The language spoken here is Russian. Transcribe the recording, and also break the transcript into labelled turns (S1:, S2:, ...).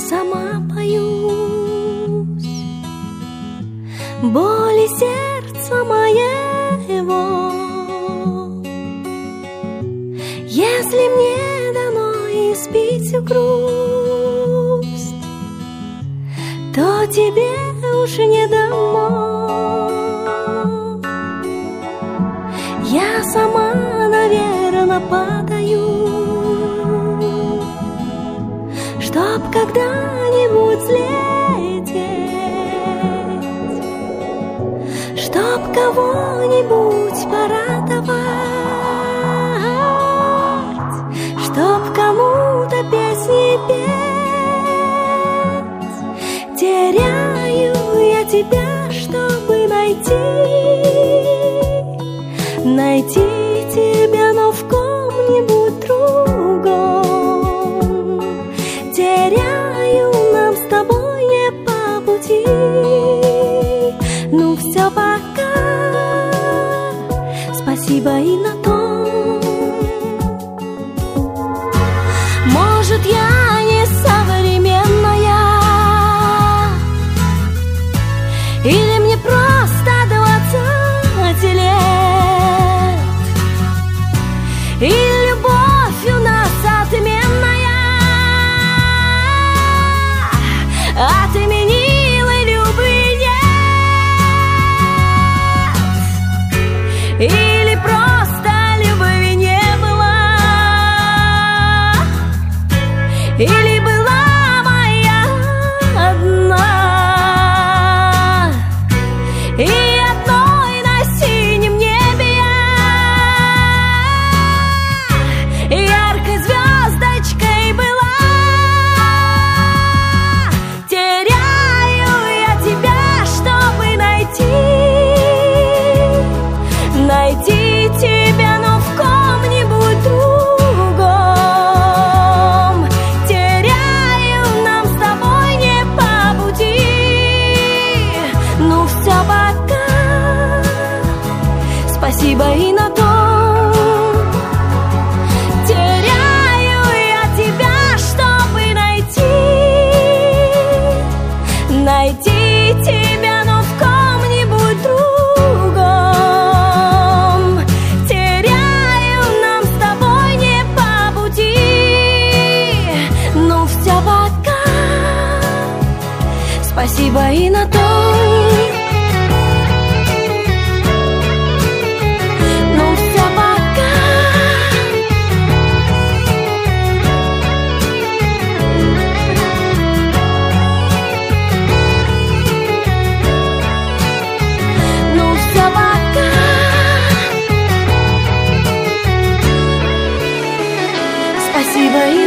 S1: сама боюсь боли сердца моего. Если мне дано испить всю грусть, то тебе уж не дано. Я сама, наверно, падаю, чтоб когда-нибудь взлететь, чтоб кого-нибудь порадовать, чтоб кому-то песни петь. Теряю я тебя, чтобы найти тебя, но в ком-нибудь другом. Теряю, нам с тобой не по пути. Ну все, пока, спасибо и на том. Может, я не современная, или мне просто 20 лет, и любовь у нас отменная, отменила любви нет, или просто любви не было, или была моя одна, и одной на синем небе я яркой звездочкой была. Теряю я тебя, чтобы найти тебя, но в ком-нибудь другом. Теряю, нам с тобой не по пути. Ну все, пока, спасибо и на том. Теряю я тебя, чтобы найти тебя, но в ком-нибудь другом. Теряю, нам с тобой не по пути. Ну все, пока, спасибо и на том. Ну все, пока, ну все, пока, спасибо и